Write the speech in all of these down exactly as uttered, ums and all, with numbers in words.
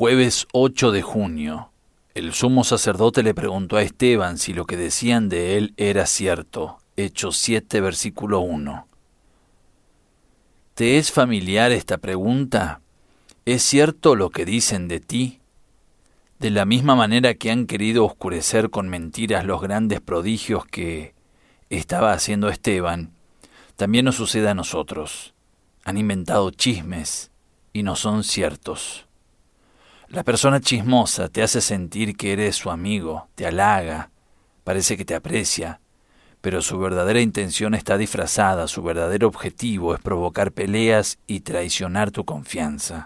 Jueves ocho de junio. El sumo sacerdote le preguntó a Esteban si lo que decían de él era cierto. Hechos siete, versículo uno. ¿Te es familiar esta pregunta? ¿Es cierto lo que dicen de ti? De la misma manera que han querido oscurecer con mentiras los grandes prodigios que estaba haciendo Esteban, también nos sucede a nosotros. Han inventado chismes y no son ciertos. La persona chismosa te hace sentir que eres su amigo, te halaga, parece que te aprecia, pero su verdadera intención está disfrazada, su verdadero objetivo es provocar peleas y traicionar tu confianza.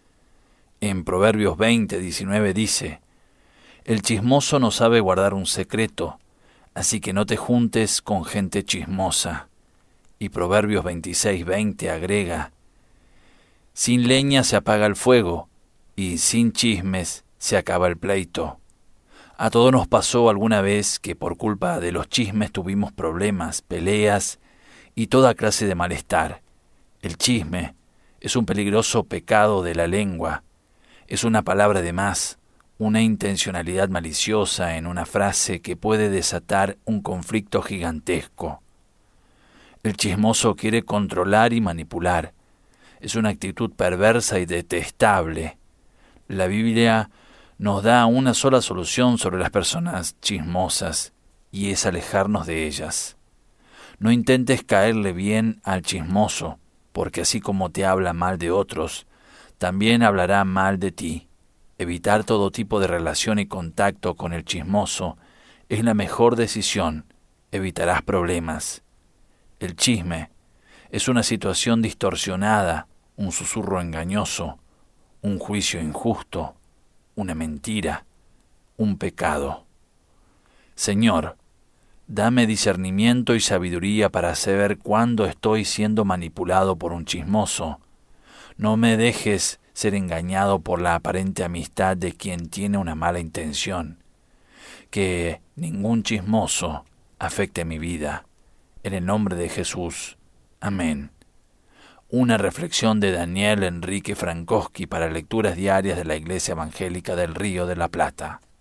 En Proverbios veinte, diecinueve dice, «El chismoso no sabe guardar un secreto, así que no te juntes con gente chismosa». Y Proverbios veintiséis, veinte agrega, «Sin leña se apaga el fuego, y sin chismes se acaba el pleito». A todos nos pasó alguna vez que por culpa de los chismes tuvimos problemas, peleas y toda clase de malestar. El chisme es un peligroso pecado de la lengua. Es una palabra de más, una intencionalidad maliciosa en una frase que puede desatar un conflicto gigantesco. El chismoso quiere controlar y manipular. Es una actitud perversa y detestable. La Biblia nos da una sola solución sobre las personas chismosas, y es alejarnos de ellas. No intentes caerle bien al chismoso, porque así como te habla mal de otros, también hablará mal de ti. Evitar todo tipo de relación y contacto con el chismoso es la mejor decisión. Evitarás problemas. El chisme es una situación distorsionada, un susurro engañoso, un juicio injusto, una mentira, un pecado. Señor, dame discernimiento y sabiduría para saber cuándo estoy siendo manipulado por un chismoso. No me dejes ser engañado por la aparente amistad de quien tiene una mala intención. Que ningún chismoso afecte mi vida. En el nombre de Jesús. Amén. Una reflexión de Daniel Enrique Frankowski para lecturas diarias de la Iglesia Evangélica del Río de la Plata.